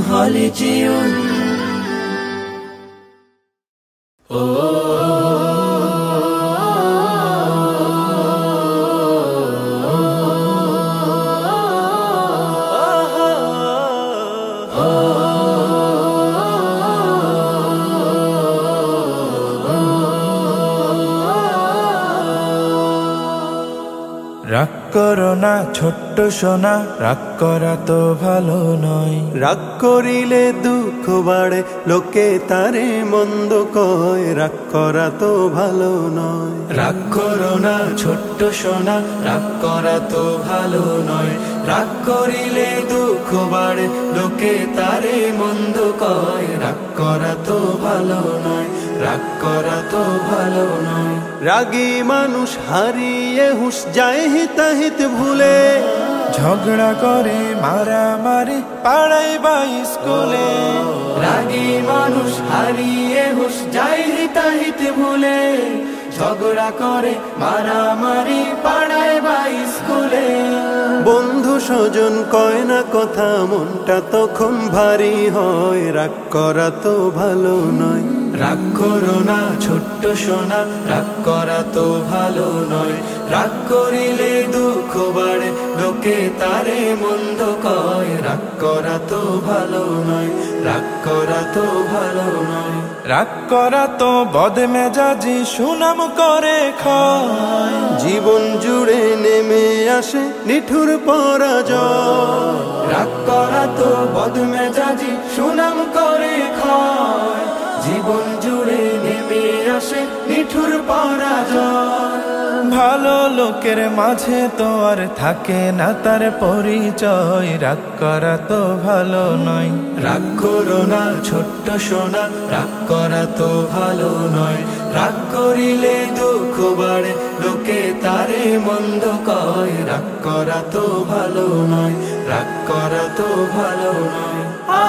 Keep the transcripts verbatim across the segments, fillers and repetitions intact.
হলে যেও ও রাগ করো না ছোট্ট সোনা, রাগ করা তো ভালো নয়। রাগ করিলে দুঃখ বাড়ে, লোকে তারে মন্দ কয়, রাগ করা তো ভালো নয়। রাগ করো না ছোট্ট সোনা, রাগ করা তো ভালো নয়। রাগ করিলে দুঃখ বাড়ে, লোকে তারে মন্দ কয়, রাগ করা তো ভালো নয়, রাগ করা তো ভালো নয়। রাগী মানুষ হারিয়ে হুঁশ যায় হিতাহিত ভুলে, ঝগড়া করে মারামারি পাড়ায় বা স্কুলে। রাগী মানুষ হারিয়ে হুঁশ যায় হিতাহিত ভুলে, ঝগড়া করে মারামারি পাড়ায় বা স্কুলে। বন্ধু স্বজন কয় না কথা, মনটা তখন ভারী হয়, রাগ করা তো ভালো নয়। রাগ করো না ছোট্ট সোনা, রাগ করা তো ভালো নয়। রাগ করিলে দুঃখ বাড়ে, লোকে তারে মন্দ কয়, রাগ করা তো ভালো নয়, রাগ করা তো ভালো নয়। রাগ করা তো বদমেজাজি সুনাম করে খায়, জীবন জুড়ে নেমে আসে নিঠুর পরাজয়। রাগ করা তো বদমেজাজি সুনাম করে খায়, জীবন জুড়ে নেমে আসে নিঠুর পরাজয়। ভালো লোকের মাঝে তো আর থাকে না তার পরিচয়, রাগ করা তো ভালো নয়। রাগ করো না ছোট্ট সোনা, রাগ করা তো ভালো নয়। রাগ করিলে দুঃখ বাড়ে, লোকে তারে মন্দ কয়, রাগ করা তো ভালো নয়, রাগ করা তো ভালো নয়। আ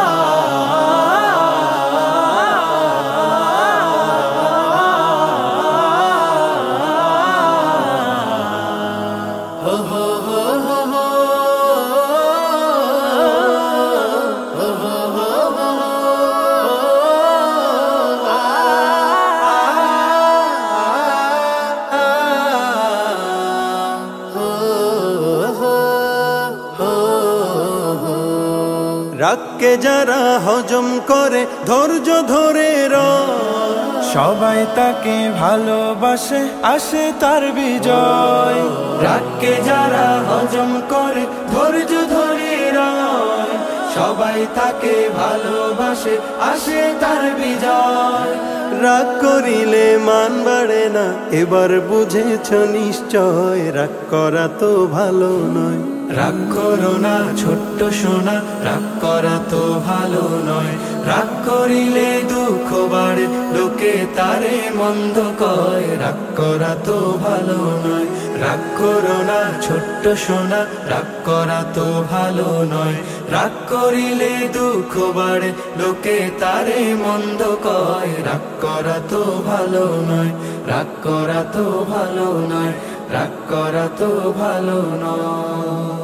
রাগকে যারা হজম করে ধৈর্য ধরে রয়, সবাই তাকে ভালোবাসে আসে তার বিজয়। রাগকে যারা হজম করে ধৈর্য ধরে রয়, সবাই তাকে ভালোবাসে আসে তার বিজয়। রাগ করিলে মান বাড়ে না, এবার বুঝেছ নিশ্চয়, রাগ করা তো ভালো নয়। রাগ করো না ছোট্ট সোনা, রাগ করা তো ভালো নয়। রাগ করিলে দুঃখ বাড়ে, লোকে তারে মন্দ কয়, রাগ করা তো ভালো নয়। রাগ করো না ছোট্ট সোনা, রাগ করা তো ভালো নয়। রাগ করিলে দুঃখ বাড়ে, লোকে তারে মন্দ কয়, রাগ করা তো ভালো নয়, রাগ করা তো ভালো নয়, রাগ করা তো ভালো নয়।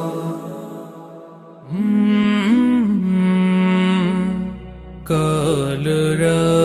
কলরা